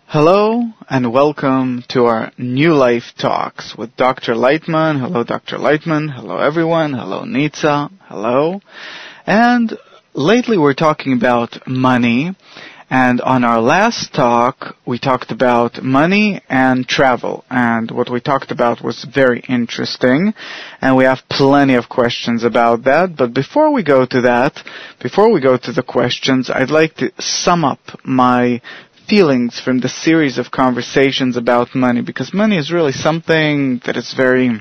Hello and welcome to our New Life Talks with Dr. Lightman. Hello, Dr. Lightman. Hello, everyone. Hello, Nitsa. Hello. And lately we're talking about money. And on our last talk, we talked about money and travel. And what we talked about was very interesting. And we have plenty of questions about that. But before we go to the questions, I'd like to sum up my feelings from the series of conversations about money, because money is really something that is very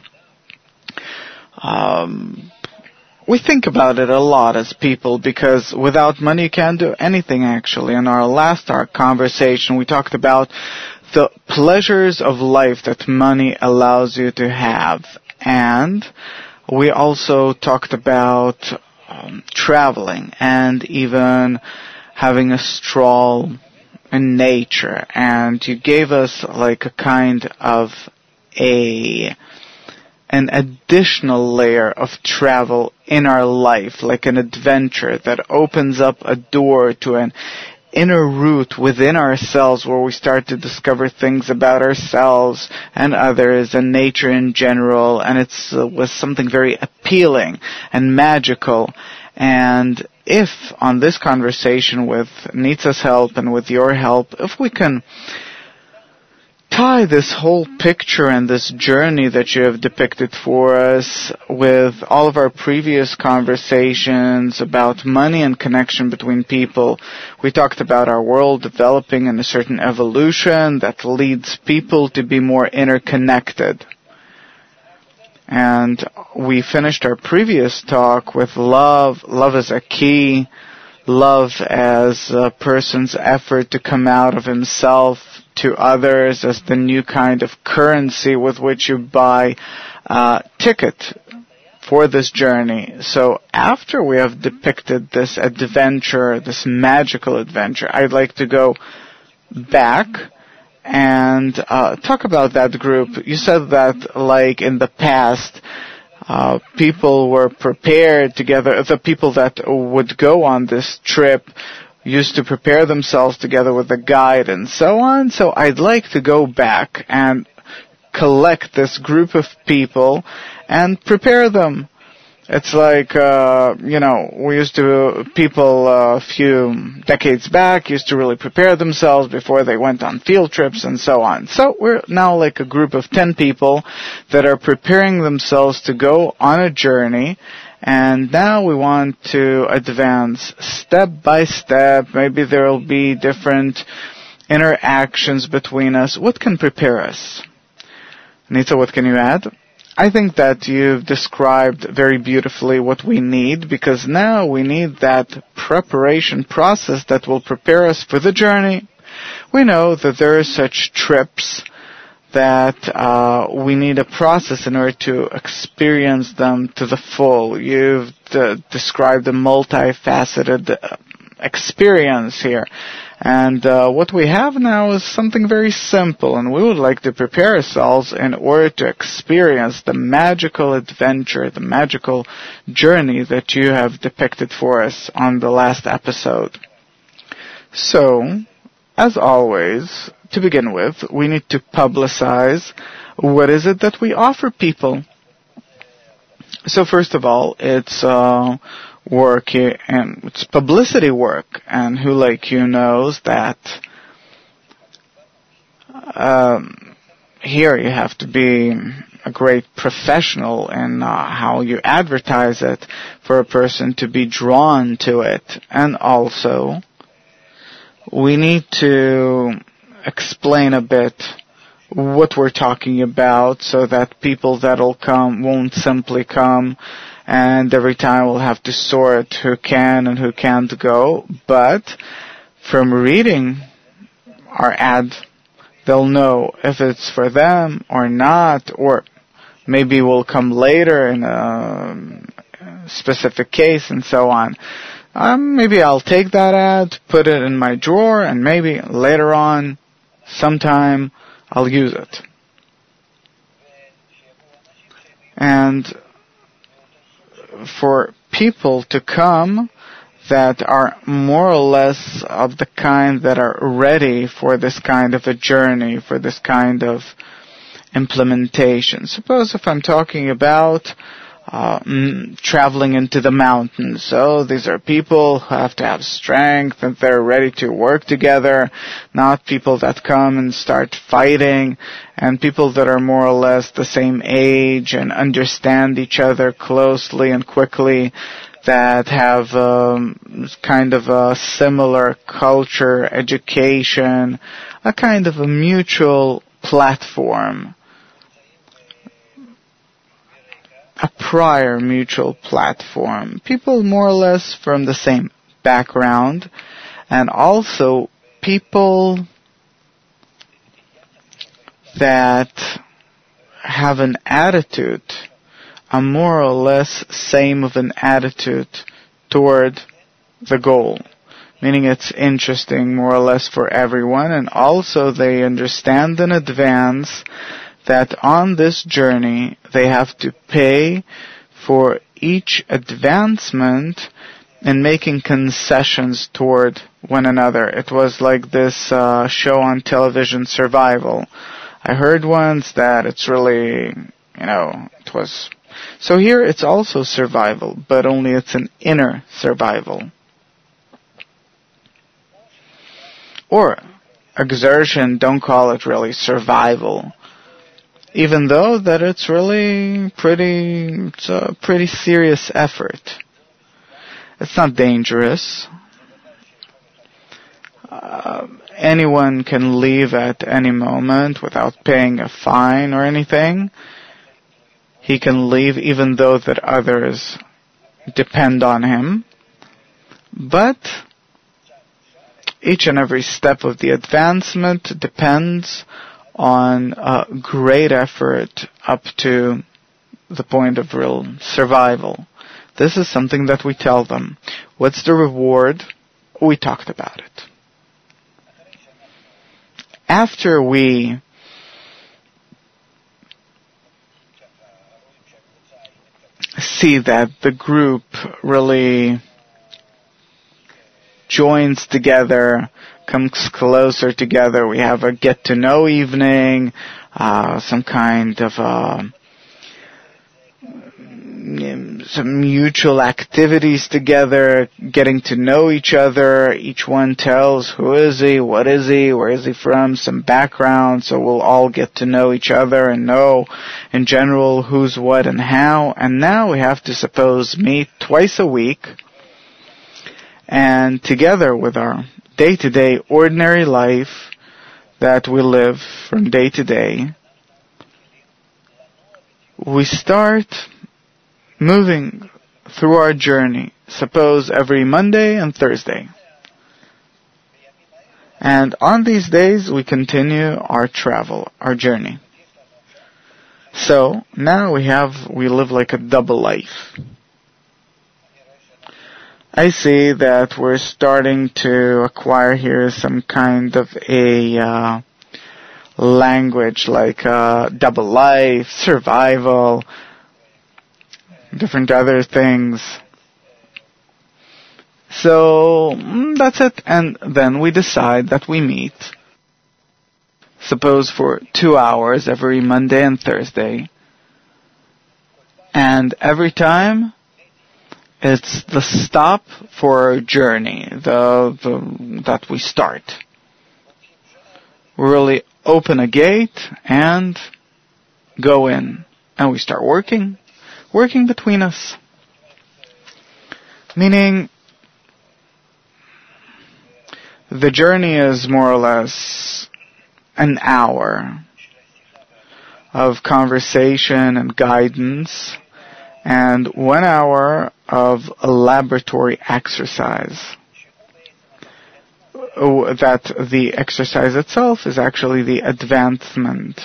we think about it a lot as people, because without money you can't do anything actually. In our last conversation we talked about the pleasures of life that money allows you to have, and we also talked about traveling and even having a stroll in nature, and you gave us like a kind of an additional layer of travel in our life, like an adventure that opens up a door to an inner route within ourselves where we start to discover things about ourselves and others and nature in general, and it was something very appealing and magical. And if on this conversation, with Nitsa's help and with your help, if we can tie this whole picture and this journey that you have depicted for us with all of our previous conversations about money and connection between people. We talked about our world developing in a certain evolution that leads people to be more interconnected. And we finished our previous talk with love as a key, love as a person's effort to come out of himself to others, as the new kind of currency with which you buy a ticket for this journey. So after we have depicted this adventure, this magical adventure, I'd like to go back and talk about that group. You said that, like in the past, people were prepared together. The people that would go on this trip used to prepare themselves together with a guide and so on. So I'd like to go back and collect this group of people and prepare them. It's like, people a few decades back used to really prepare themselves before they went on field trips and so on. So we're now like a group of 10 people that are preparing themselves to go on a journey, and now we want to advance step by step. Maybe there will be different interactions between us. What can prepare us? Nita, what can you add? I think that you've described very beautifully what we need, because now we need that preparation process that will prepare us for the journey. We know that there are such trips that we need a process in order to experience them to the full. You've described a multifaceted experience here. And what we have now is something very simple, and we would like to prepare ourselves in order to experience the magical adventure, the magical journey that you have depicted for us on the last episode. So, as always, to begin with, we need to publicize what is it that we offer people. So first of all, it's work here, and it's publicity work, and who like you knows that here you have to be a great professional in how you advertise it for a person to be drawn to it. And also we need to explain a bit what we're talking about, so that people that'll come won't simply come and every time we'll have to sort who can and who can't go. But from reading our ad, they'll know if it's for them or not, or maybe we'll come later in a specific case and so on. Maybe I'll take that ad, put it in my drawer, and maybe later on, sometime, I'll use it. And for people to come, that are more or less of the kind that are ready for this kind of a journey, for this kind of implementation. Suppose if I'm talking about traveling into the mountains. So these are people who have to have strength and they're ready to work together, not people that come and start fighting, and people that are more or less the same age and understand each other closely and quickly, that have kind of a similar culture, education, a kind of a mutual platform. A prior mutual platform. People more or less from the same background, and also people that have an attitude, a more or less same of an attitude toward the goal. Meaning it's interesting more or less for everyone, and also they understand in advance that on this journey they have to pay for each advancement in making concessions toward one another. It was like this show on television, Survival. I heard once that it's really, it was... So here it's also survival, but only it's an inner survival. Or exertion, don't call it really survival. Even though that it's really it's a pretty serious effort. It's not dangerous. Anyone can leave at any moment without paying a fine or anything. He can leave even though that others depend on him. But each and every step of the advancement depends on a great effort up to the point of real survival. This is something that we tell them. What's the reward? We talked about it. After we see that the group really joins together, comes closer together, we have a get-to-know evening, some kind of some mutual activities together, getting to know each other. Each one tells who is he, what is he, where is he from, some background, so we'll all get to know each other and know in general who's what and how. And now we have to suppose meet twice a week, and together with our day-to-day ordinary life that we live from day to day, we start moving through our journey, suppose every Monday and Thursday. And on these days we continue our travel, our journey. So now we live like a double life. I see that we're starting to acquire here some kind of a language like double life, survival, different other things. So that's it. And then we decide that we meet, suppose for 2 hours every Monday and Thursday. And every time it's the stop for our journey, that we start. We really open a gate and go in. And we start working between us. Meaning, the journey is more or less an hour of conversation and guidance, and 1 hour of a laboratory exercise. That the exercise itself is actually the advancement.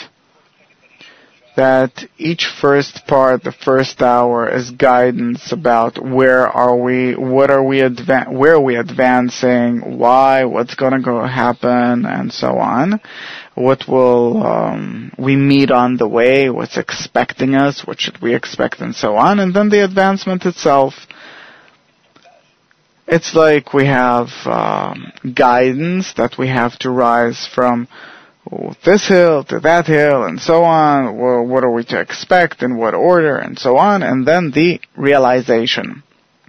That each first part, the first hour, is guidance about where are we, where are we advancing, why, what's going to happen, and so on. What will we meet on the way, what's expecting us, what should we expect, and so on. And then the advancement itself it's like we have guidance that we have to rise from this hill to that hill and so on. Well, what are we to expect, in what order, and so on. And then the realization.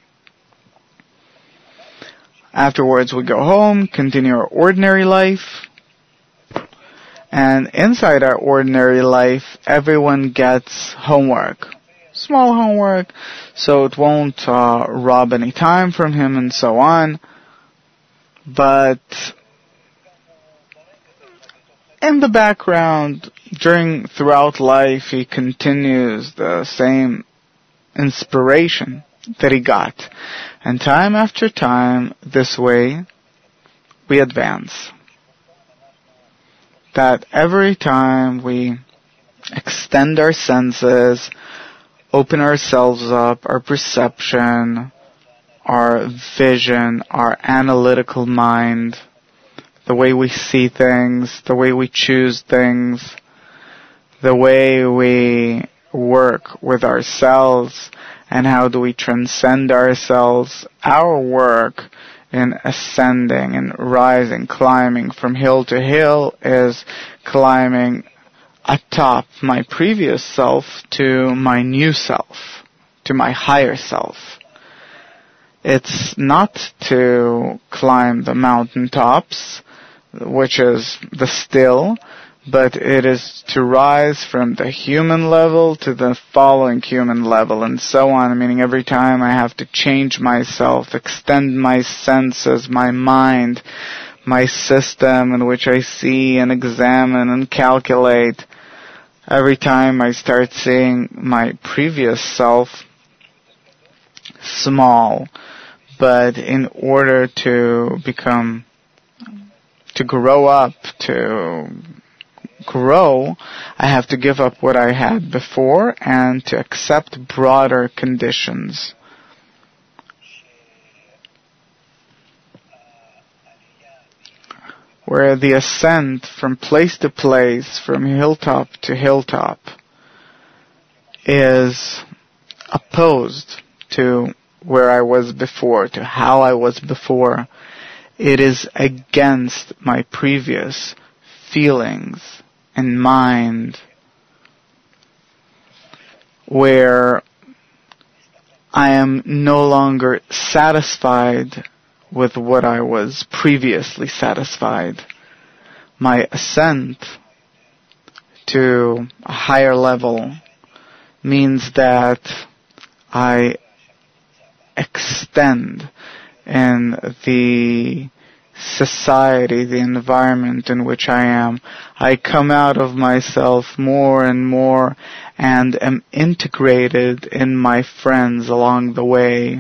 Afterwards we go home, continue our ordinary life. And inside our ordinary life, everyone gets homework. Small homework, so it won't rob any time from him and so on. But in the background, throughout life, he continues the same inspiration that he got. And time after time, this way, we advance. That every time we extend our senses, open ourselves up, our perception, our vision, our analytical mind, the way we see things, the way we choose things, the way we work with ourselves, and how do we transcend ourselves, our work in ascending and rising, climbing from hill to hill is climbing atop my previous self to my new self, to my higher self. It's not to climb the mountaintops, which is the still, but it is to rise from the human level to the following human level, and so on, meaning every time I have to change myself, extend my senses, my mind, my system in which I see and examine and calculate. Every time I start seeing my previous self small, but in order to grow up, to grow, I have to give up what I had before and to accept broader conditions. Where the ascent from place to place, from hilltop to hilltop, is opposed to where I was before, to how I was before. It is against my previous feelings and mind, where I am no longer satisfied with what I was previously satisfied. My ascent to a higher level means that I extend in the society, the environment in which I am. I come out of myself more and more and am integrated in my friends along the way.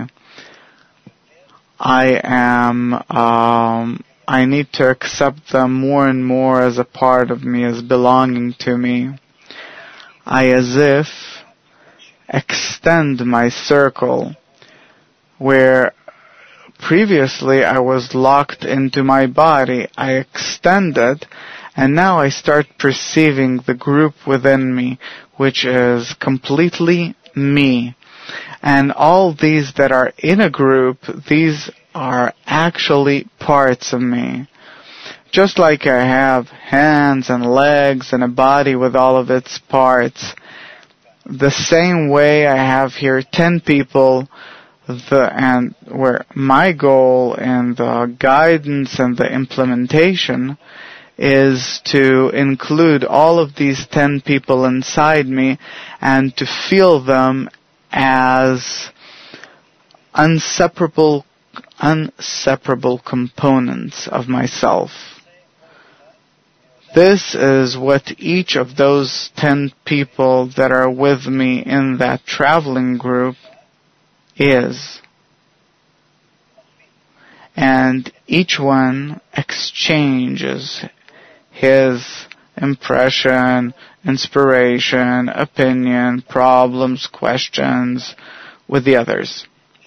I need to accept them more and more as a part of me, as belonging to me. I as if extend my circle, where previously I was locked into my body. I extend it, and now I start perceiving the group within me, which is completely me. And all these that are in a group, these are actually parts of me. Just like I have hands and legs and a body with all of its parts, the same way I have here 10 people, and where my goal and the guidance and the implementation is to include all of these 10 people inside me and to feel them as inseparable components of myself. This is what each of those 10 people that are with me in that traveling group is. And each one exchanges his impression, inspiration, opinion, problems, questions with the others,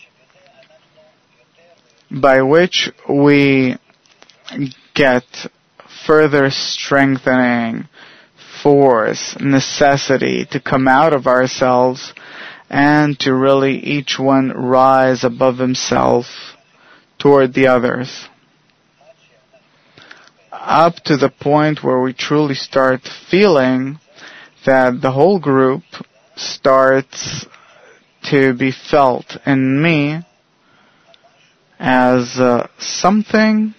by which we get further strengthening, force, necessity to come out of ourselves and to really each one rise above himself toward the others, up to the point where we truly start feeling that the whole group starts to be felt in me as something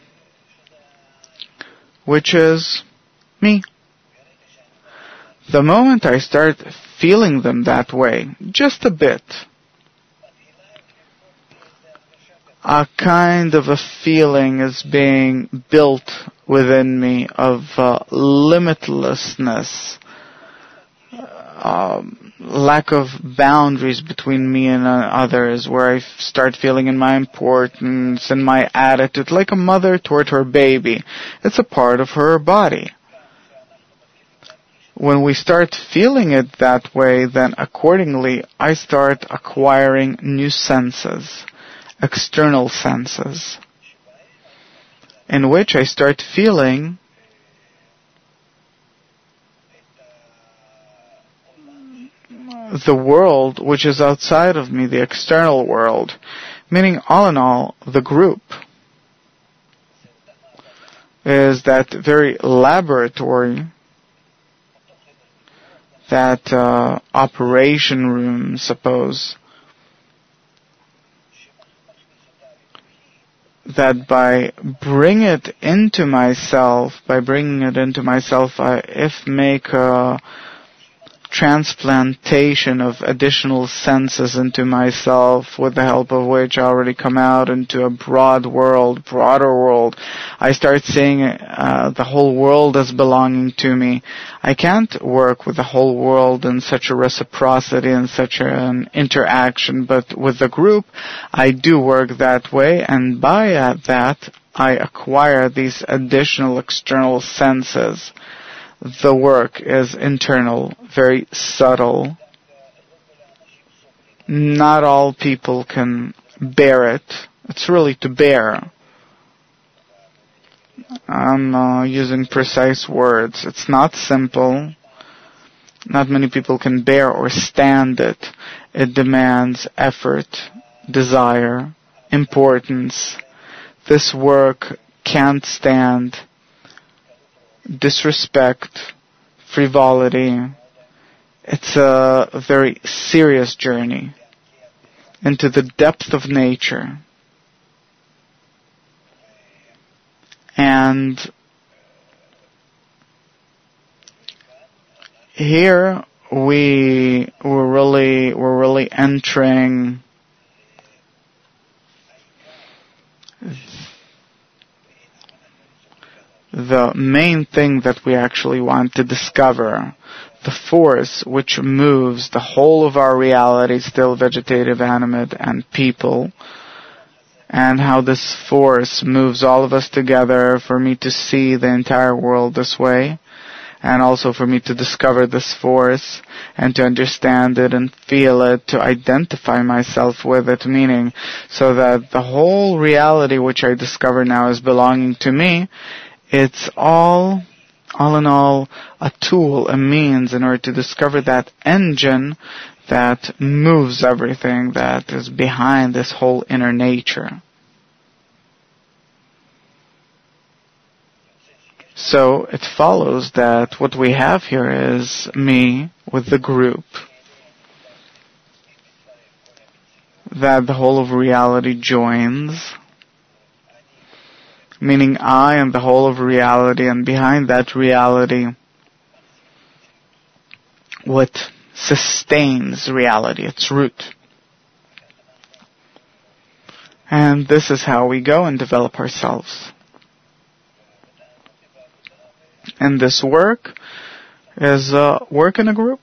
which is me. The moment I start feeling them that way, just a bit, a kind of a feeling is being built within me of limitlessness, lack of boundaries between me and others, where I start feeling in my importance and my attitude, like a mother toward her baby. It's a part of her body. When we start feeling it that way, then accordingly I start acquiring new senses, external senses, in which I start feeling the world which is outside of me, the external world, meaning all in all, the group is that very laboratory, that operation room, suppose, that by bringing it into myself, if make a transplantation of additional senses into myself, with the help of which I already come out into a broader world. I start seeing the whole world as belonging to me. I can't work with the whole world in such a reciprocity and such an interaction, but with the group, I do work that way, and by that, I acquire these additional external senses. The work is internal, very subtle. Not all people can bear it. It's really to bear. I'm using precise words. It's not simple. Not many people can bear or stand it. It demands effort, desire, importance. This work can't stand disrespect, frivolity. It's a very serious journey into the depth of nature. And here we're really entering the main thing that we actually want to discover, the force which moves the whole of our reality, still vegetative, animate, and people, and how this force moves all of us together for me to see the entire world this way, and also for me to discover this force and to understand it and feel it, to identify myself with it, meaning so that the whole reality which I discover now is belonging to me. It's all in all, a tool, a means in order to discover that engine that moves everything that is behind this whole inner nature. So it follows that what we have here is me with the group, that the whole of reality joins, meaning I am the whole of reality, and behind that reality, what sustains reality, its root. And this is how we go and develop ourselves. And this work is work in a group,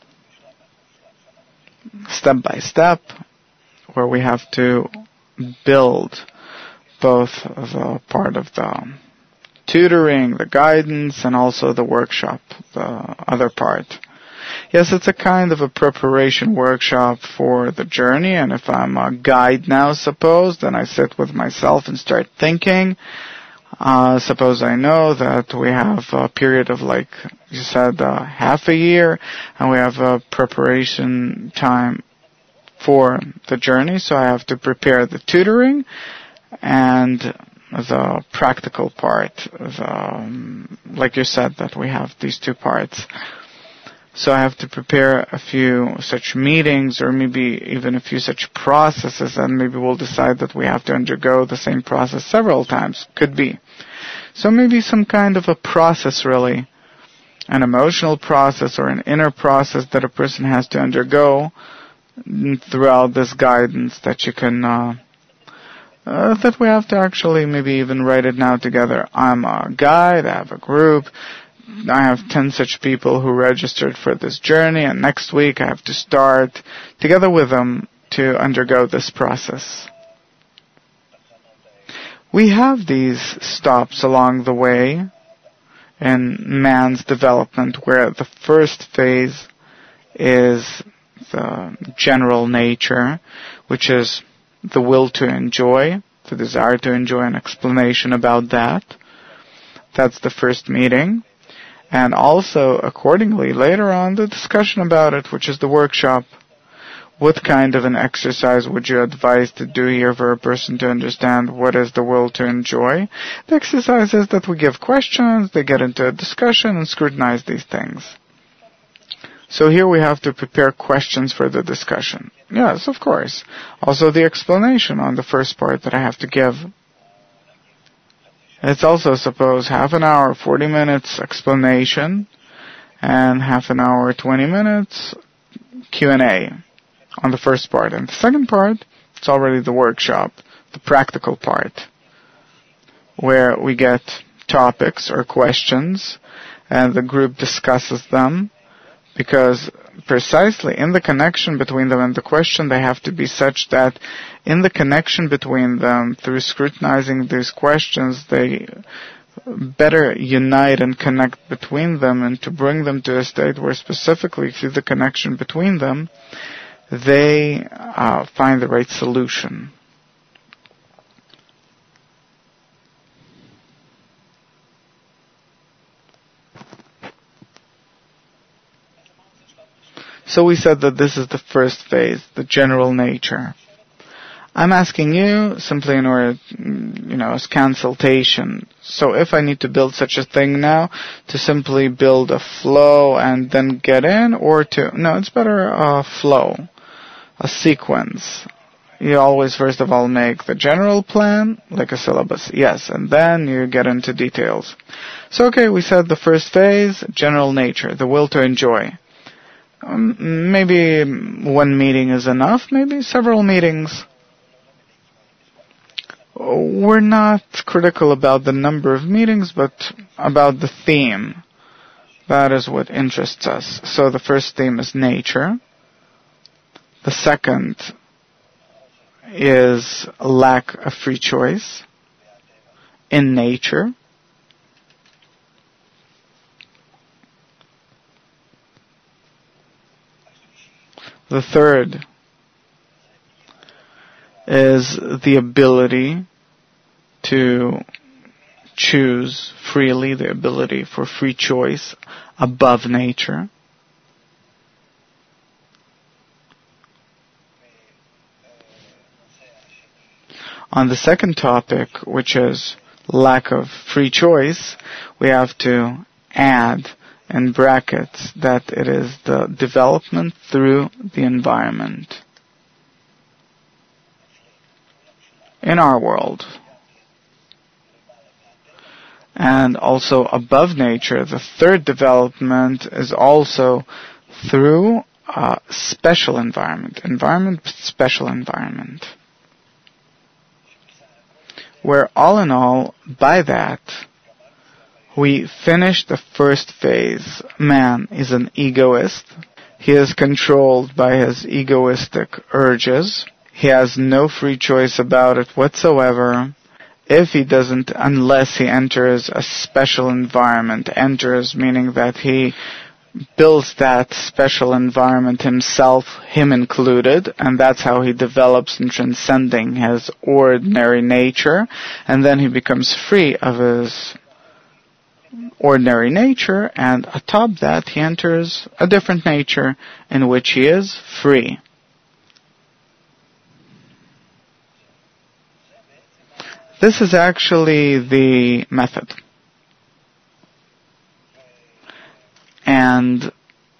step by step, where we have to build both the part of the tutoring, the guidance, and also the workshop, the other part. Yes, it's a kind of a preparation workshop for the journey, and if I'm a guide now, suppose, then I sit with myself and start thinking. Suppose I know that we have a period of, like you said, half a year, and we have a preparation time for the journey, so I have to prepare the tutoring, and the practical part, like you said, that we have these two parts. So I have to prepare a few such meetings, or maybe even a few such processes, and maybe we'll decide that we have to undergo the same process several times. Could be. So maybe some kind of a process, really, an emotional process or an inner process that a person has to undergo throughout this guidance that you can, that we have to actually maybe even write it now together. I'm a guide, I have a group, I have 10 such people who registered for this journey, and next week I have to start together with them to undergo this process. We have these stops along the way in man's development, where the first phase is the general nature, which is the will to enjoy, the desire to enjoy, an explanation about that. That's the first meeting. And also, accordingly, later on, the discussion about it, which is the workshop. What kind of an exercise would you advise to do here for a person to understand what is the will to enjoy? The exercise is that we give questions, they get into a discussion, and scrutinize these things. So here we have to prepare questions for the discussion. Yes, of course. Also the explanation on the first part that I have to give. It's also, suppose, half an hour, 40 minutes explanation, and half an hour, 20 minutes Q&A on the first part. And the second part, it's already the workshop, the practical part, where we get topics or questions, and the group discusses them, because precisely in the connection between them and the question, they have to be such that in the connection between them, through scrutinizing these questions, they better unite and connect between them, and to bring them to a state where specifically through the connection between them, they find the right solution. So we said that this is the first phase, the general nature. I'm asking you simply in order, as consultation. So if I need to build such a thing now, to simply build a flow and then get in, or no, it's better a flow, a sequence. You always first of all make the general plan, like a syllabus, yes, and then you get into details. So okay, we said the first phase, general nature, the will to enjoy. Maybe one meeting is enough, maybe several meetings. We're not critical about the number of meetings, but about the theme. That is what interests us. So the first theme is nature. The second is lack of free choice in nature. The third is the ability to choose freely, the ability for free choice above nature. On the second topic, which is lack of free choice, we have to add in brackets that it is the development through the environment in our world. And also above nature, the third development is also through a special environment, special environment, where all in all, by that, we finish the first phase. Man is an egoist. He is controlled by his egoistic urges. He has no free choice about it whatsoever. If he doesn't, unless he enters a special environment, enters meaning that he builds that special environment himself, him included, and that's how he develops in transcending his ordinary nature, and then he becomes free of his ordinary nature, and atop that he enters a different nature in which he is free. This is actually the method. And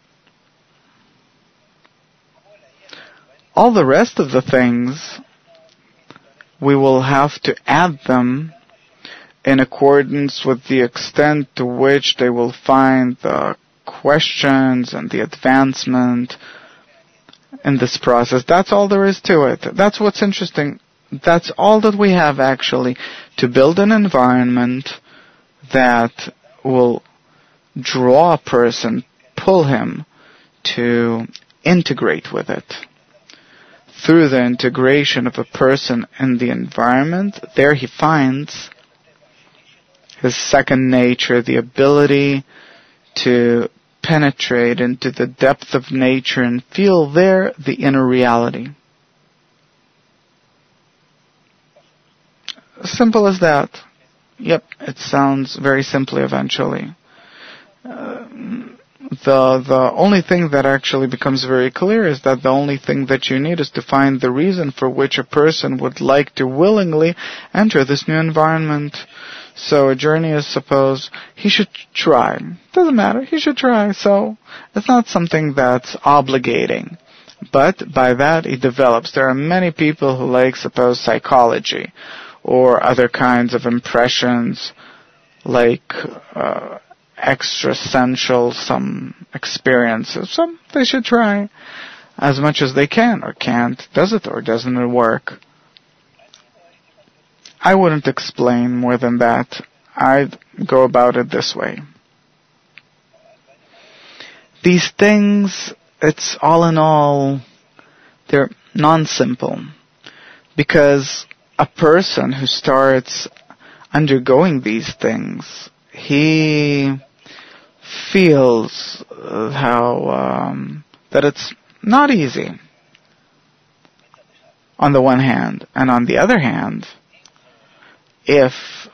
all the rest of the things, we will have to add them in accordance with the extent to which they will find the questions and the advancement in this process. That's all there is to it. That's what's interesting. That's all that we have, actually, to build an environment that will draw a person, pull him to integrate with it. Through the integration of a person in the environment, there he finds his second nature, the ability to penetrate into the depth of nature and feel there the inner reality. Simple as that. Yep, it sounds very simply eventually. The only thing that actually becomes very clear is that the only thing that you need is to find the reason for which a person would like to willingly enter this new environment. So a journey is, suppose, he should try. Doesn't matter, he should try. So it's not something that's obligating. But by that he develops. There are many people who like, suppose, psychology or other kinds of impressions, like extrasential, some experiences. So they should try as much as they can, or can't. Does it or doesn't it work? I wouldn't explain more than that. I'd go about it this way. These things, it's all in all, they're non-simple. Because a person who starts undergoing these things, he feels that it's not easy, on the one hand. And on the other hand, if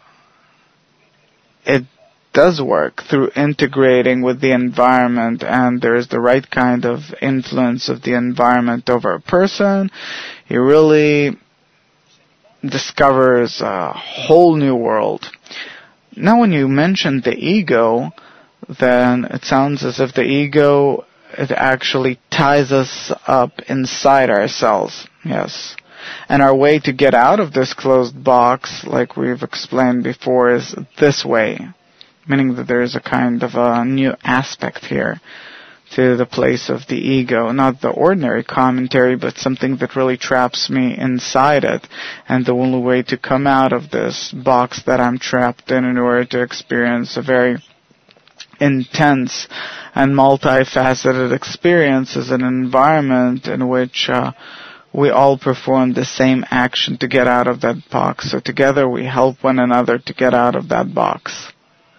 it does work through integrating with the environment and there is the right kind of influence of the environment over a person, he really discovers a whole new world. Now when you mentioned the ego, then it sounds as if the ego, it actually ties us up inside ourselves. Yes. And our way to get out of this closed box, like we've explained before, is this way. Meaning that there is a kind of a new aspect here to the place of the ego. Not the ordinary commentary, but something that really traps me inside it. And the only way to come out of this box that I'm trapped in order to experience a very intense and multifaceted experience is an environment in which we all perform the same action to get out of that box. So together we help one another to get out of that box.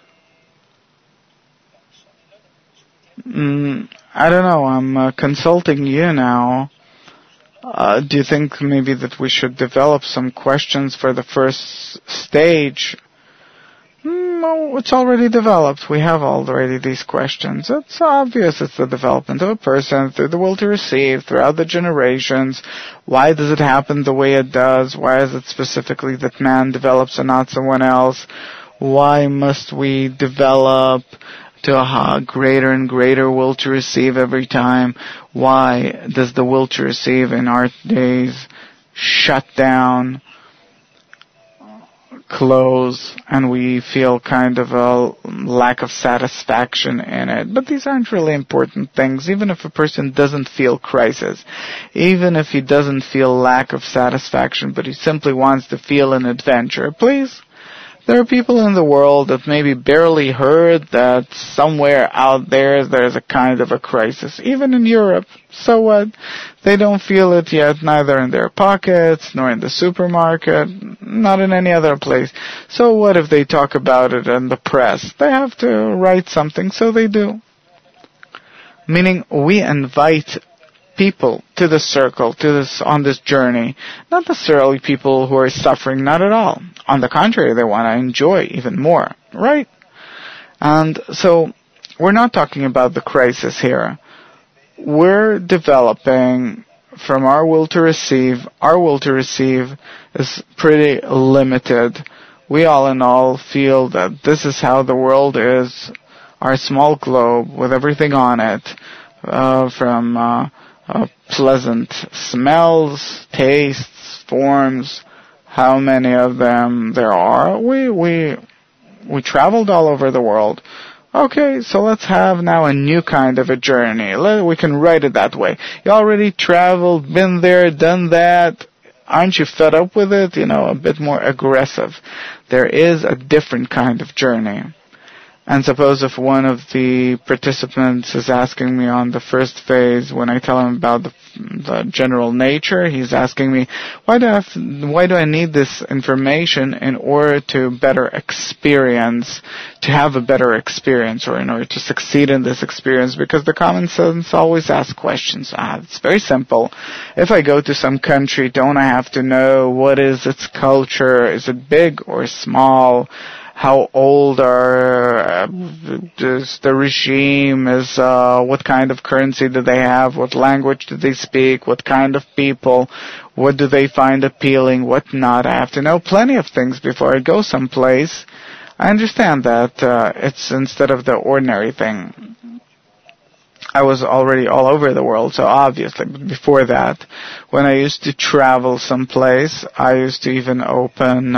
I don't know, I'm consulting you now. Do you think maybe that we should develop some questions for the first stage? No, it's already developed. We have already these questions. It's obvious it's the development of a person through the will to receive, throughout the generations. Why does it happen the way it does? Why is it specifically that man develops and not someone else? Why must we develop to a greater and greater will to receive every time? Why does the will to receive in our days shut down, close, and we feel kind of a lack of satisfaction in it? But these aren't really important things. Even if a person doesn't feel crisis, even if he doesn't feel lack of satisfaction, but he simply wants to feel an adventure, please. There are people in the world that maybe barely heard that somewhere out there's a kind of a crisis, even in Europe. So what? They don't feel it yet, neither in their pockets, nor in the supermarket, not in any other place. So what if they talk about it in the press? They have to write something, so they do. Meaning, we invite people to the circle, on this journey. Not necessarily people who are suffering, not at all. On the contrary, they want to enjoy even more, right? And so, we're not talking about the crisis here. We're developing from our will to receive is pretty limited. We all in all feel that this is how the world is, our small globe with everything on it, from pleasant smells, tastes, forms, how many of them there are. We traveled all over the world. Okay, so let's have now a new kind of a journey. We can write it that way. You already traveled, been there, done that. Aren't you fed up with it? A bit more aggressive. There is a different kind of journey. And suppose if one of the participants is asking me on the first phase, when I tell him about the general nature, he's asking me, why do I need this information in order to better experience, to have a better experience, or in order to succeed in this experience? Because the common sense always asks questions. It's very simple. If I go to some country, don't I have to know what is its culture? Is it big or small? How old is the regime? What kind of currency do they have? What language do they speak? What kind of people? What do they find appealing? What not? I have to know plenty of things before I go someplace. I understand that it's instead of the ordinary thing. I was already all over the world, so obviously, but before that, when I used to travel someplace, I used to even open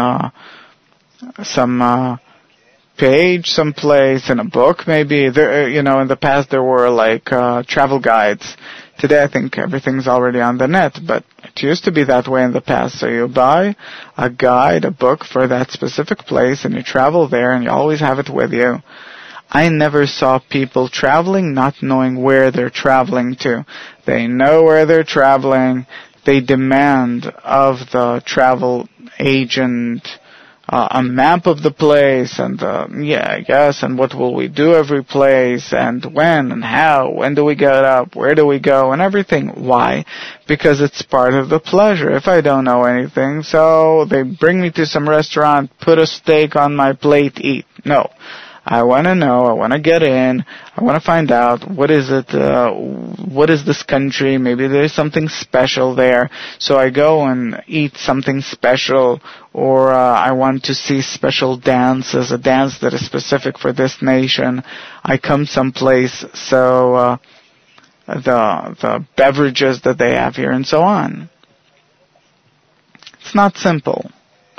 some page someplace in a book, maybe. There, in the past there were like travel guides. Today I think everything's already on the net, but it used to be that way in the past. So you buy a guide, a book for that specific place, and you travel there, and you always have it with you. I never saw people traveling not knowing where they're traveling to. They know where they're traveling. They demand of the travel agent a map of the place, and and what will we do every place, and when and how, when do we get up, where do we go, and everything. Why? Because it's part of the pleasure. If I don't know anything, so they bring me to some restaurant, put a steak on my plate, eat. No. I want to know, I want to get in, I want to find out what is it, what is this country, maybe there's something special there, so I go and eat something special, or I want to see special dances, a dance that is specific for this nation. I come someplace, so the beverages that they have here and so on. It's not simple.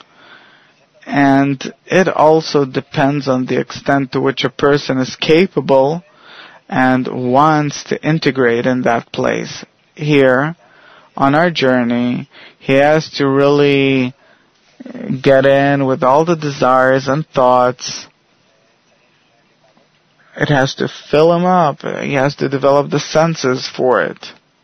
And it also depends on the extent to which a person is capable and wants to integrate in that place. Here, on our journey, he has to really get in with all the desires and thoughts. It has to fill him up. He has to develop the senses for it.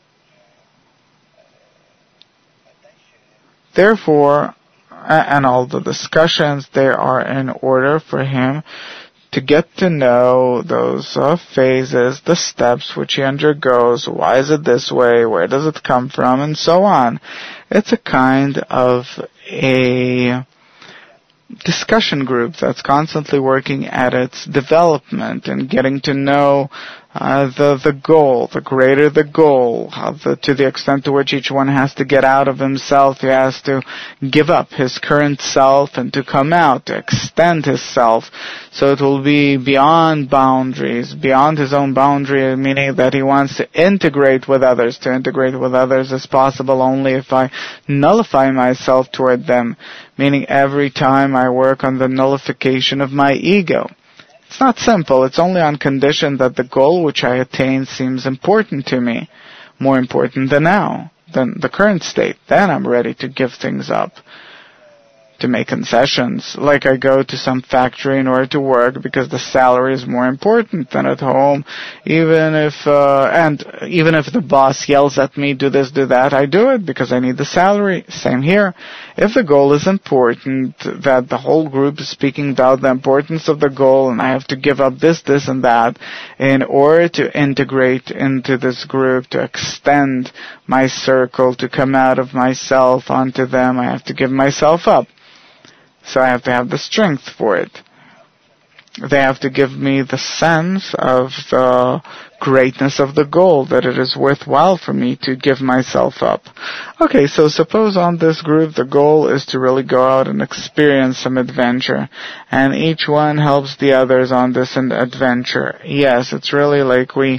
Therefore, and all the discussions, they are in order for him to get to know those phases, the steps which he undergoes, why is it this way, where does it come from, and so on. It's a kind of a discussion group that's constantly working at its development and getting to know the goal. The greater the goal, to the extent to which each one has to get out of himself, he has to give up his current self and to come out, to extend his self. So it will be beyond boundaries, beyond his own boundary, meaning that he wants to integrate with others. To integrate with others is possible only if I nullify myself toward them, meaning every time I work on the nullification of my ego. It's not simple. It's only on condition that the goal which I attain seems important to me, more important than the current state. Then I'm ready to give things up, to make concessions. Like I go to some factory in order to work because the salary is more important than at home. Even if the boss yells at me, do this, do that, I do it because I need the salary. Same here. If the goal is important, that the whole group is speaking about the importance of the goal, and I have to give up this, and that, in order to integrate into this group, to extend my circle, to come out of myself onto them, I have to give myself up. So I have to have the strength for it. they have to give me the sense of the greatness of the goal, that it is worthwhile for me to give myself up. Okay, so suppose on this group the goal is to really go out and experience some adventure, and each one helps the others on this adventure. Yes, it's really like we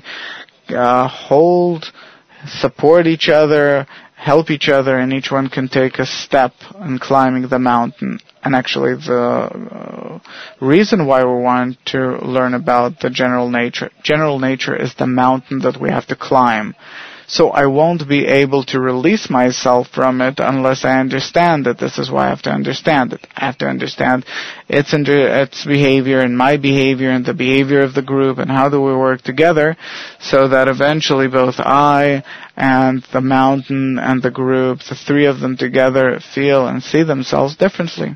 support each other, help each other, and each one can take a step in climbing the mountain. And actually the reason why we want to learn about the general nature is the mountain that we have to climb. So I won't be able to release myself from it unless I understand it. This is why I have to understand it. I have to understand its behavior and my behavior and the behavior of the group, and how do we work together so that eventually both I and the mountain and the group, the three of them together, feel and see themselves differently.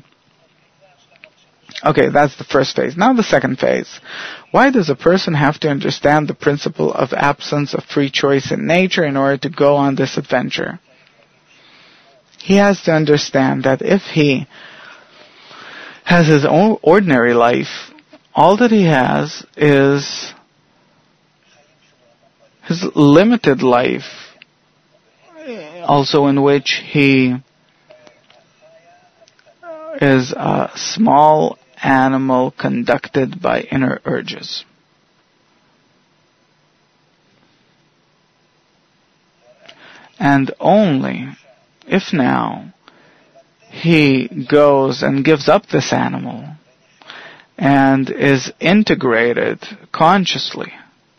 Okay, that's the first phase. Now the second phase. Why does a person have to understand the principle of absence of free choice in nature in order to go on this adventure? He has to understand that if he has his own ordinary life, all that he has is his limited life, also in which he is a small animal conducted by inner urges. And only if now he goes and gives up this animal and is integrated consciously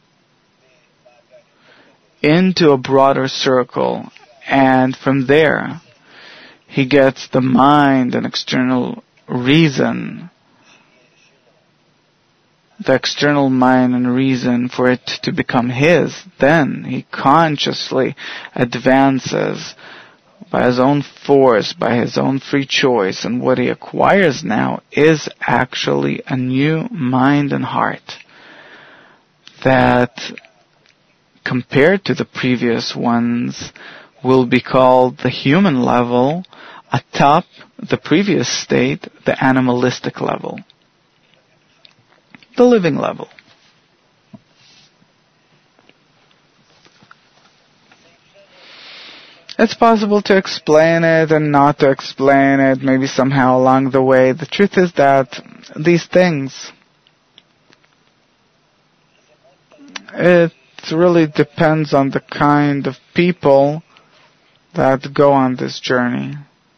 into a broader circle, and from there he gets the mind and external reason, the external mind and reason for it to become his, then he consciously advances by his own force, by his own free choice, and what he acquires now is actually a new mind and heart that, compared to the previous ones, will be called the human level, atop the previous state, the animalistic level, the living level. It's possible to explain it and not to explain it, maybe somehow along the way. The truth is that these things, it really depends on the kind of people that go on this journey.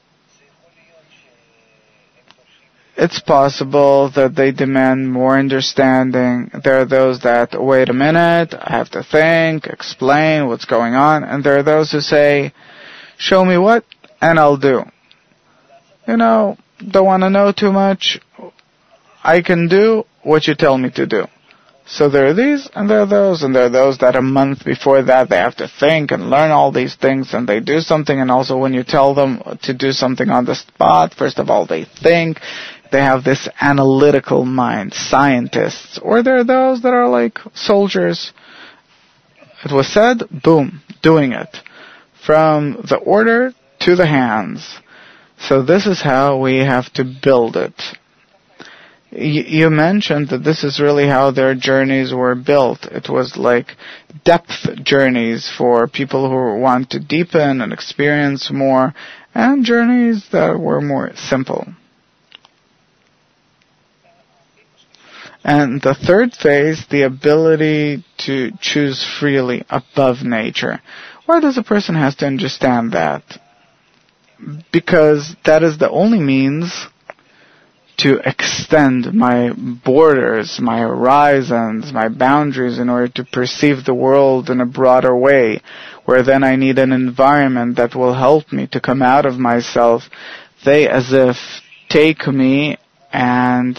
It's possible that they demand more understanding. There are those that, wait a minute, I have to think, explain what's going on. And there are those who say, show me what, and I'll do. Don't want to know too much. I can do what you tell me to do. So there are these, and there are those, and there are those that a month before that they have to think and learn all these things, and they do something, and also when you tell them to do something on the spot, first of all they think. They have this analytical mind, scientists. Or there are those that are like soldiers. It was said, boom, doing it. From the order to the hands. So this is how we have to build it. You mentioned that this is really how their journeys were built. It was like depth journeys for people who want to deepen and experience more, and journeys that were more simple. And the third phase, the ability to choose freely above nature. Why does a person have to understand that? Because that is the only means to extend my borders, my horizons, my boundaries in order to perceive the world in a broader way, where then I need an environment that will help me to come out of myself. They as if take me and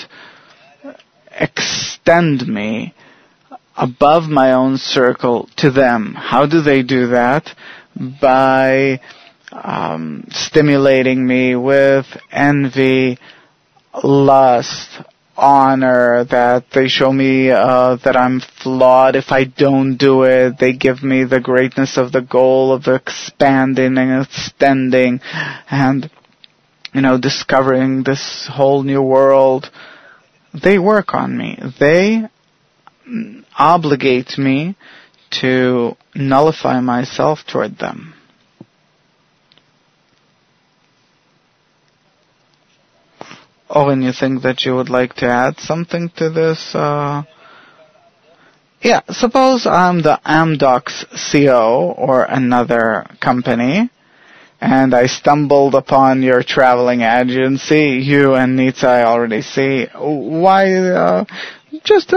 extend me above my own circle to them. How do they do that? By stimulating me with envy, lust, honor, that they show me that I'm flawed if I don't do it. They give me the greatness of the goal of expanding and extending and, discovering this whole new world. they work on me. They obligate me to nullify myself toward them. Owen, you think that you would like to add something to this? Yeah, suppose I'm the Amdocs CO or another company, and I stumbled upon your traveling agency. You and Nitsa I already see. Why? Just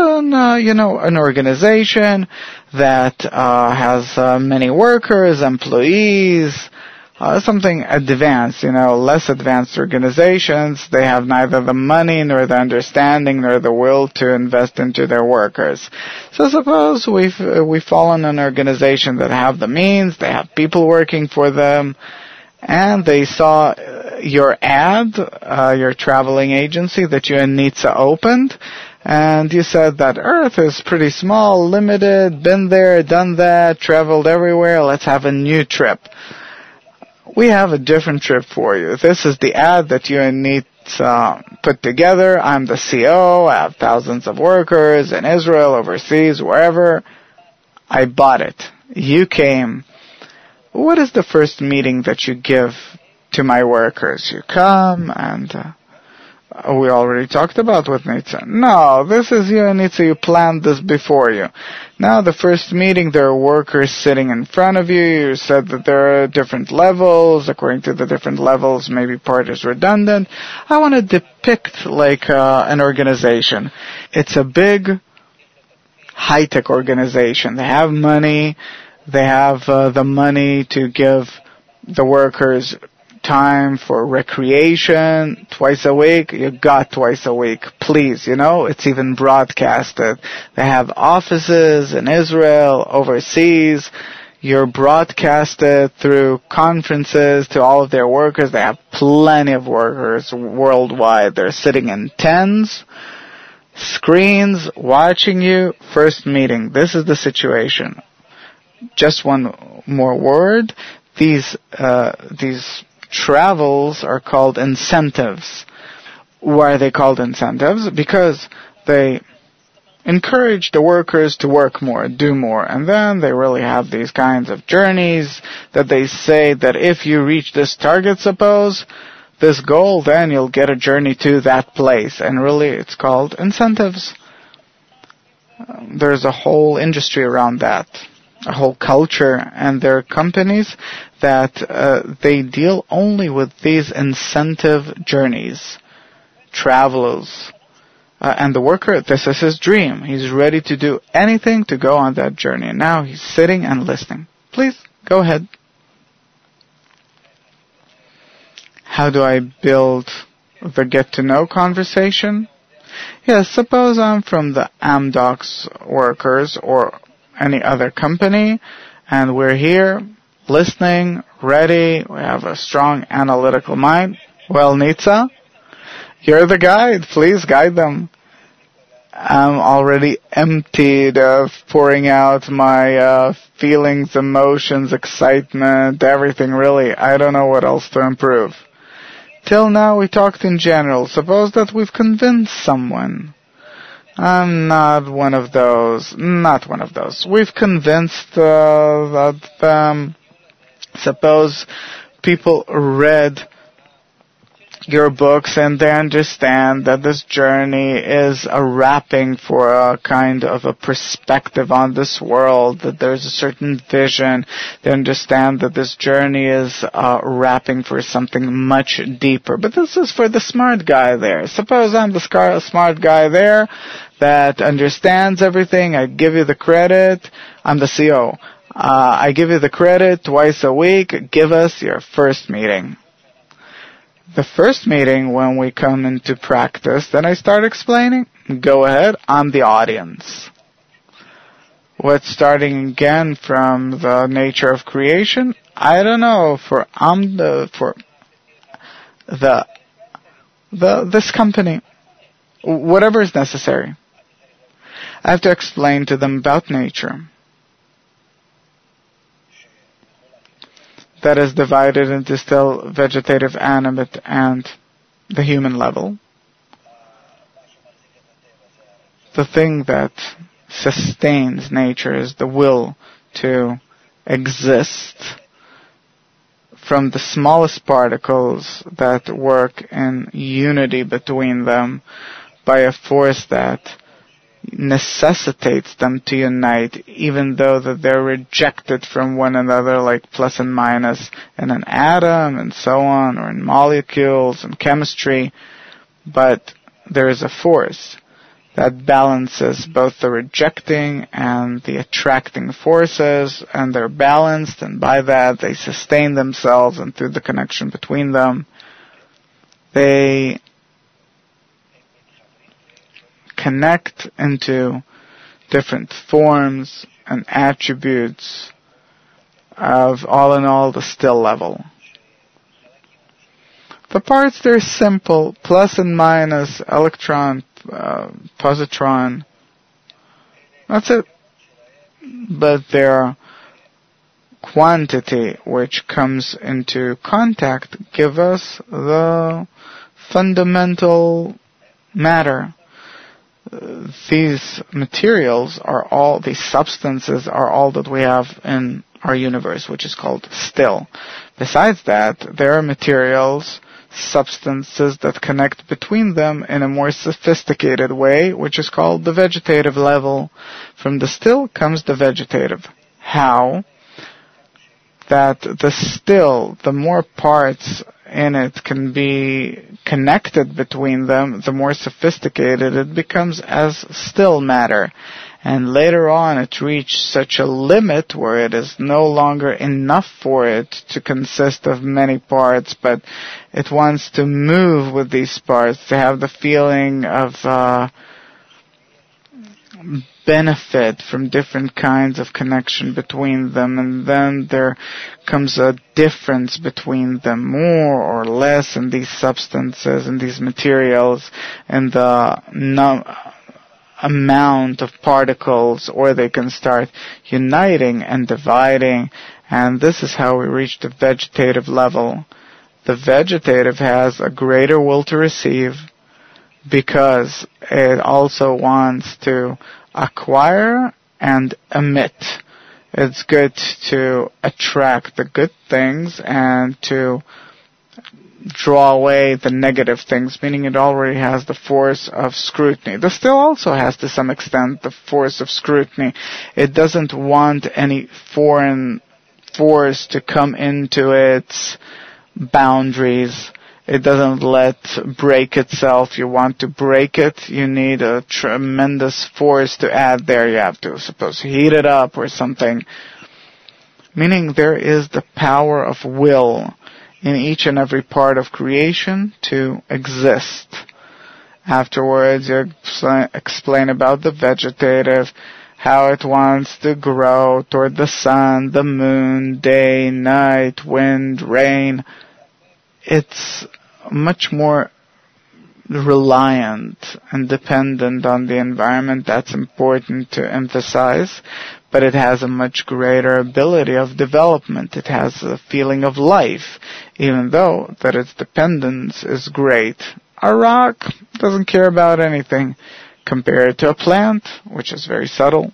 an organization that has many workers, employees, something advanced, less advanced organizations. They have neither the money nor the understanding nor the will to invest into their workers. So suppose we fall in an organization that have the means, they have people working for them, and they saw your ad, your traveling agency that you and Nitsa opened, and you said that Earth is pretty small, limited, been there, done that, traveled everywhere, let's have a new trip. We have a different trip for you. This is the ad that you and Nitsa put together. I'm the CO, I have thousands of workers in Israel, overseas, wherever. I bought it. You came. What is the first meeting that you give to my workers? You come and we already talked about with Nitsa. No, this is you and Nitsa. You planned this before you. Now the first meeting, there are workers sitting in front of you. You said that there are different levels. According to the different levels, maybe part is redundant. I want to depict like an organization. It's a big, high-tech organization. They have money. They have the money to give the workers time for recreation twice a week. You got twice a week, please. It's even broadcasted. They have offices in Israel, overseas. You're broadcasted through conferences to all of their workers. They have plenty of workers worldwide. They're sitting in tens, screens, watching you. First meeting. This is the situation. Just one more word. These travels are called incentives. Why are they called incentives? Because they encourage the workers to work more, do more, and then they really have these kinds of journeys that they say that if you reach this target, suppose, this goal, then you'll get a journey to that place, and really it's called incentives. There's a whole industry around that. A whole culture, and there are companies that they deal only with these incentive journeys, travelers, and the worker, this is his dream. He's ready to do anything to go on that journey. And now he's sitting and listening. Please, go ahead. How do I build the get-to-know conversation? Yes, suppose I'm from the Amdocs workers or any other company, and we're here, listening, ready, we have a strong analytical mind. Well, Nitsa, you're the guide, please guide them. I'm already emptied of pouring out my feelings, emotions, excitement, everything really. I don't know what else to improve. Till now we talked in general. Suppose that we've convinced someone. I'm not one of those. We've convinced that suppose people read your books and they understand that this journey is a wrapping for a kind of a perspective on this world, that there's a certain vision. They understand that this journey is wrapping for something much deeper. But this is for the smart guy there. Suppose I'm the smart guy there that understands everything. I give you the credit. I'm the CO. I give you the credit twice a week. Give us your first meeting. The first meeting, when we come into practice, then I start explaining. Go ahead, I'm the audience. What's starting again from the nature of creation? I don't know. This company, whatever is necessary. I have to explain to them about nature. That is divided into still vegetative, animate, and the human level. the thing that sustains nature is the will to exist from the smallest particles that work in unity between them by a force that necessitates them to unite, even though that they're rejected from one another, like plus and minus in an atom and so on, or in molecules and chemistry. But there is a force that balances both the rejecting and the attracting forces, and they're balanced, and by that they sustain themselves, and through the connection between them, they connect into different forms and attributes of, all in all, the still level. The parts, they're simple: plus and minus, electron, positron. That's it. But their quantity, which comes into contact, give us the fundamental matter. These materials are all, these substances are all that we have in our universe, which is called still. Besides that, there are materials, substances that connect between them in a more sophisticated way, which is called the vegetative level. From the still comes the vegetative. How? That the still, the more parts in it can be connected between them, the more sophisticated it becomes as still matter. And later on it reaches such a limit where it is no longer enough for it to consist of many parts, but it wants to move with these parts, to have the feeling of benefit from different kinds of connection between them, and then there comes a difference between them, more or less, in these substances and these materials, and the amount of particles, or they can start uniting and dividing, and this is how we reach the vegetative level. The vegetative has a greater will to receive because it also wants to acquire and emit. It's good to attract the good things and to draw away the negative things, meaning it already has the force of scrutiny. The still also has, to some extent, the force of scrutiny. It doesn't want any foreign force to come into its boundaries. It doesn't break itself. You want to break it, you need a tremendous force to add there. You have to, suppose, heat it up or something. Meaning there is the power of will in each and every part of creation to exist. Afterwards, you explain about the vegetative, how it wants to grow toward the sun, the moon, day, night, wind, rain. It's much more reliant and dependent on the environment. That's important to emphasize. But it has a much greater ability of development. It has a feeling of life, even though that its dependence is great. A rock doesn't care about anything compared to a plant, which is very subtle.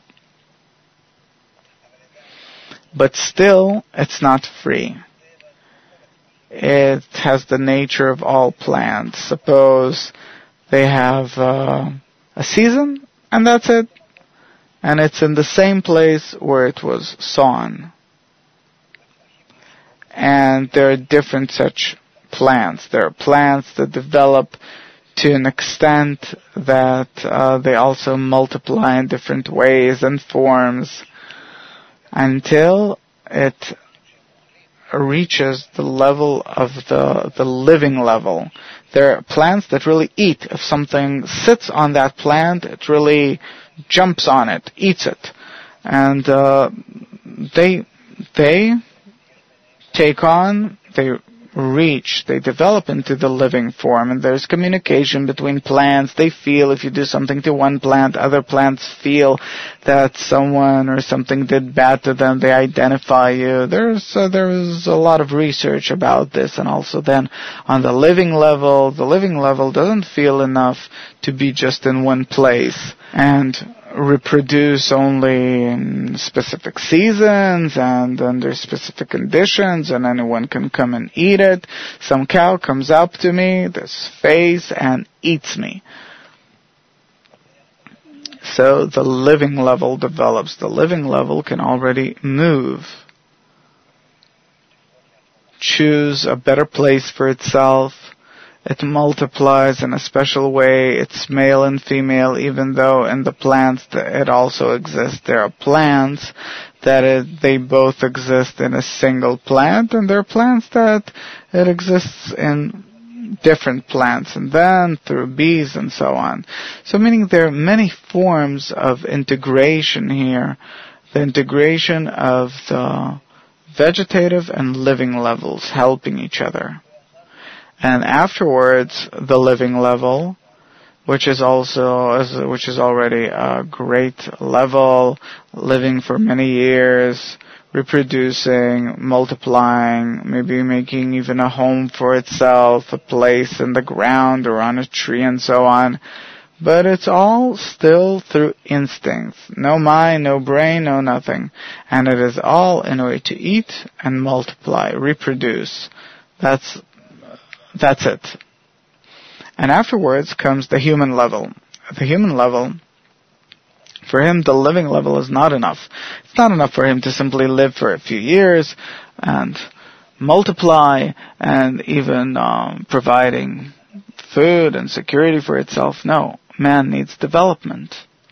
But still, it's not free. It has the nature of all plants. Suppose they have a season, and that's it. And it's in the same place where it was sown. And there are different such plants. There are plants that develop to an extent that they also multiply in different ways and forms until it reaches the level of the living level. There are plants that really eat. If something sits on that plant, it really jumps on it, eats it. And they take on, they they develop into the living form, and there's communication between plants. They feel if you do something to one plant, other plants feel that someone or something did bad to them. They identify you. There's a lot of research about this, and also then on the living level doesn't feel enough to be just in one place and reproduce only in specific seasons and under specific conditions, and anyone can come and eat it. Some cow comes up to me, this face, and eats me. So the living level develops. The living level can already move, choose a better place for itself. It multiplies in a special way. It's male and female, even though in the plants it also exists. There are plants that they both exist in a single plant, and there are plants that it exists in different plants, and then through bees and so on. So meaning there are many forms of integration here. The integration of the vegetative and living levels helping each other. And afterwards, the living level, which is already a great level, living for many years, reproducing, multiplying, maybe making even a home for itself, a place in the ground or on a tree and so on. But it's all still through instincts. No mind, no brain, no nothing. And it is all in a way to eat and multiply, reproduce. That's it. And afterwards comes the human level. The human level, for him, the living level is not enough. It's not enough for him to simply live for a few years and multiply and even providing food and security for itself. No, man needs development.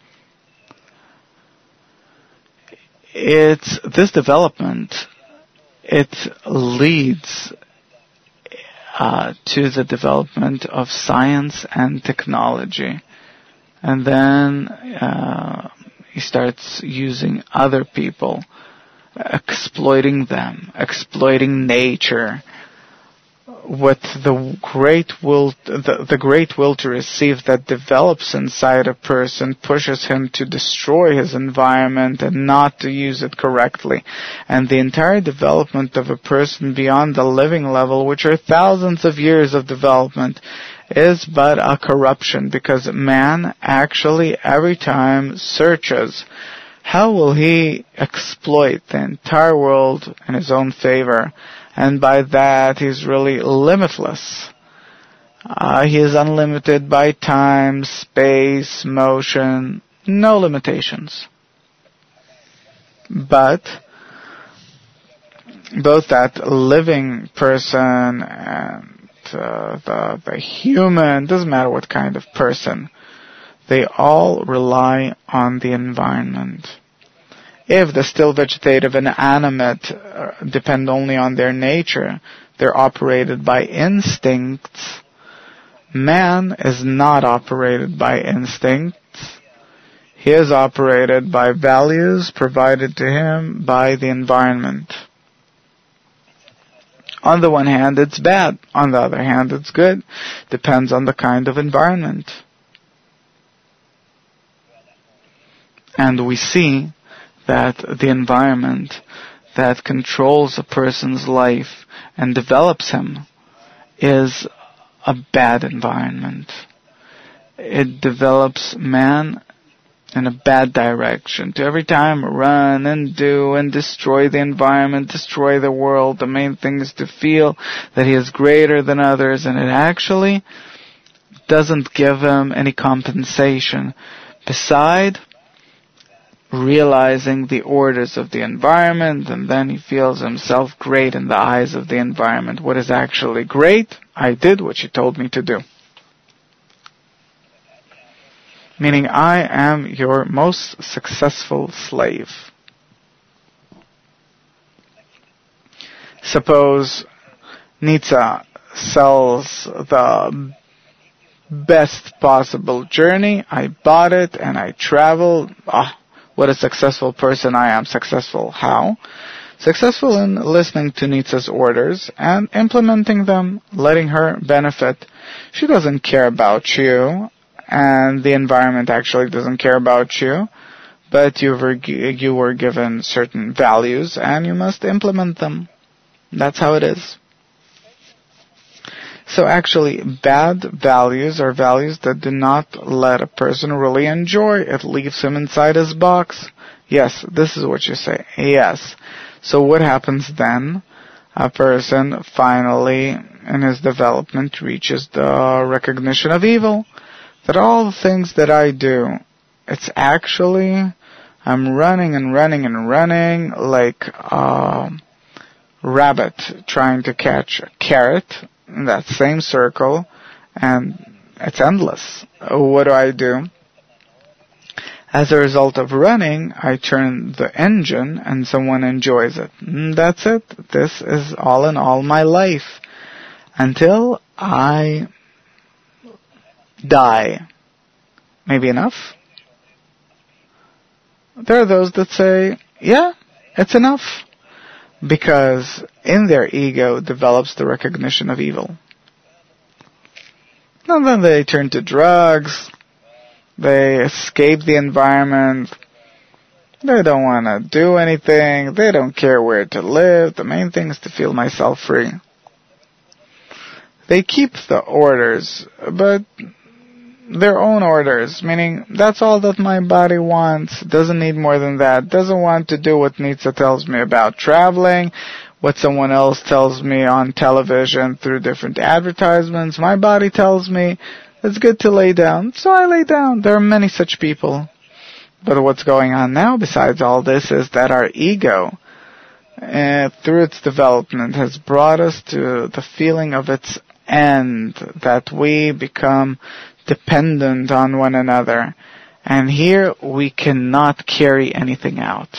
This development, it leads to the development of science and technology. And then he starts using other people, exploiting them, exploiting nature, with the great will to receive that develops inside a person pushes him to destroy his environment and not to use it correctly. And the entire development of a person beyond the living level, which are thousands of years of development, is but a corruption, because man actually every time searches how will he exploit the entire world in his own favor. And by that, he's really limitless. He is unlimited by time, space, motion, no limitations. But both that living person and the human, doesn't matter what kind of person, they all rely on the environment. If the still vegetative and animate depend only on their nature, they're operated by instincts. Man is not operated by instincts. He is operated by values provided to him by the environment. On the one hand, it's bad. On the other hand, it's good. Depends on the kind of environment. And we see that the environment that controls a person's life and develops him is a bad environment. It develops man in a bad direction, to every time run and do and destroy the environment, destroy the world. The main thing is to feel that he is greater than others, and it actually doesn't give him any compensation beside realizing the orders of the environment, and then he feels himself great in the eyes of the environment. What is actually great? I did what you told me to do. Meaning, I am your most successful slave. Suppose Nietzsche sells the best possible journey. I bought it and I traveled. What a successful person I am. Successful. How? successful in listening to Nitsa's orders and implementing them, letting her benefit. She doesn't care about you, and the environment actually doesn't care about you, but you were given certain values, and you must implement them. That's how it is. So actually, bad values are values that do not let a person really enjoy. It leaves him inside his box. Yes, this is what you say. Yes. So what happens then? A person finally, in his development, reaches the recognition of evil. That all the things that I do, it's actually, I'm running and running and running like a rabbit trying to catch a carrot in that same circle, and it's endless. What do? As a result of running, I turn the engine and someone enjoys it. That's it. This is all in all my life. Until I die. Maybe enough? There are those that say, yeah, it's enough. Because in their ego develops the recognition of evil. And then they turn to drugs. They escape the environment. They don't want to do anything. They don't care where to live. The main thing is to feel myself free. They keep the orders, but their own orders, meaning that's all that my body wants. Doesn't need more than that. Doesn't want to do what Nitsa tells me about traveling, what someone else tells me on television through different advertisements. My body tells me it's good to lay down, so I lay down. There are many such people. But what's going on now, besides all this, is that our ego, through its development, has brought us to the feeling of its end, that we become dependent on one another. And here we cannot carry anything out.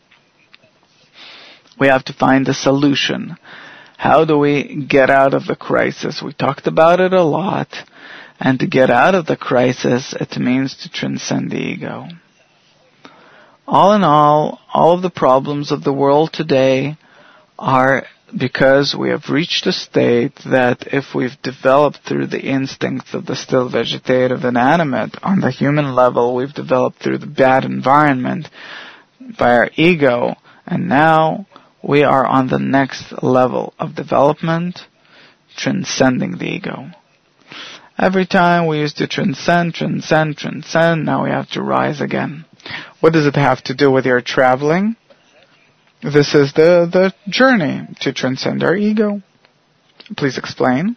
We have to find a solution. How do we get out of the crisis? We talked about it a lot. And to get out of the crisis, it means to transcend the ego. All in all of the problems of the world today are because we have reached a state that if we've developed through the instincts of the still vegetative inanimate, on the human level we've developed through the bad environment by our ego, and now we are on the next level of development, transcending the ego. Every time we used to transcend, now we have to rise again. What does it have to do with your traveling? This is the journey to transcend our ego. Please explain.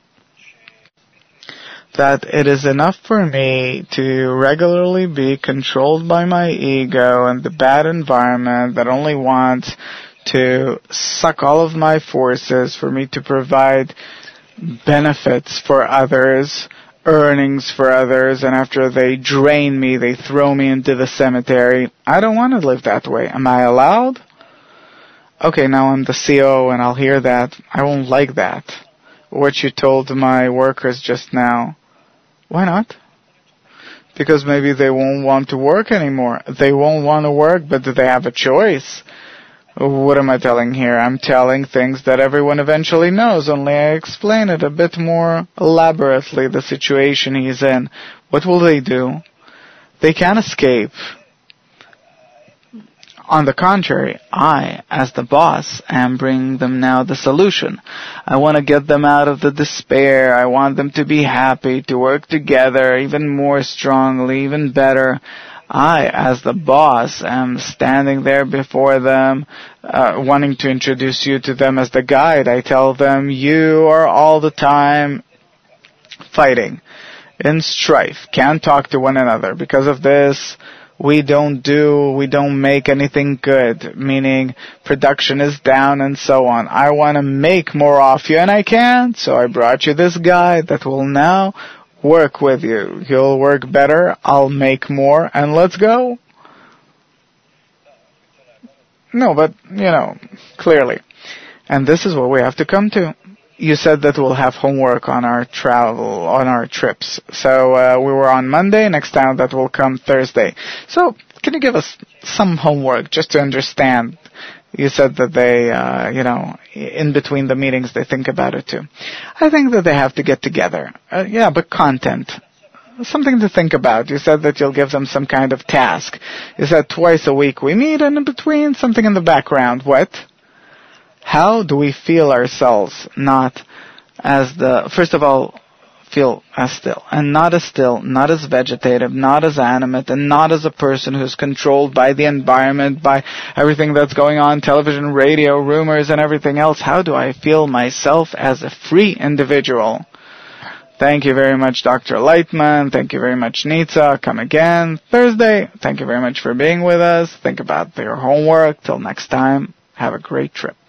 That it is enough for me to regularly be controlled by my ego and the bad environment that only wants to suck all of my forces for me to provide benefits for others, earnings for others, and after they drain me, they throw me into the cemetery. I don't want to live that way. Am I allowed? Okay, now I'm the CEO and I'll hear that. I won't like that. What you told my workers just now. Why not? Because maybe they won't want to work anymore. They won't want to work, but do they have a choice? What am I telling here? I'm telling things that everyone eventually knows, only I explain it a bit more elaborately, the situation he's in. What will they do? They can't escape. On the contrary, I, as the boss, am bringing them now the solution. I want to get them out of the despair. I want them to be happy, to work together even more strongly, even better. I, as the boss, am standing there before them, wanting to introduce you to them as the guide. I tell them, you are all the time fighting, in strife, can't talk to one another. Because of this, we don't make anything good, meaning production is down and so on. I want to make more off you and I can't, so I brought you this guide that will now work with you. You'll work better, I'll make more, and let's go. No, but, clearly. And this is what we have to come to. You said that we'll have homework on our trips. So we were on Monday, next time that will come Thursday. So can you give us some homework just to understand You said that they, in between the meetings, they think about it too. I think that they have to get together. But content. Something to think about. You said that you'll give them some kind of task. You said twice a week we meet, and in between, something in the background. What? How do we feel ourselves not as first of all, feel as still, and not as vegetative, not as animate, and not as a person who's controlled by the environment, by everything that's going on, television, radio, rumors, and everything else. How do I feel myself as a free individual? Thank you very much, Dr. Lightman. Thank you very much, Nitza. Come again Thursday. Thank you very much for being with us. Think about your homework. Till next time, have a great trip.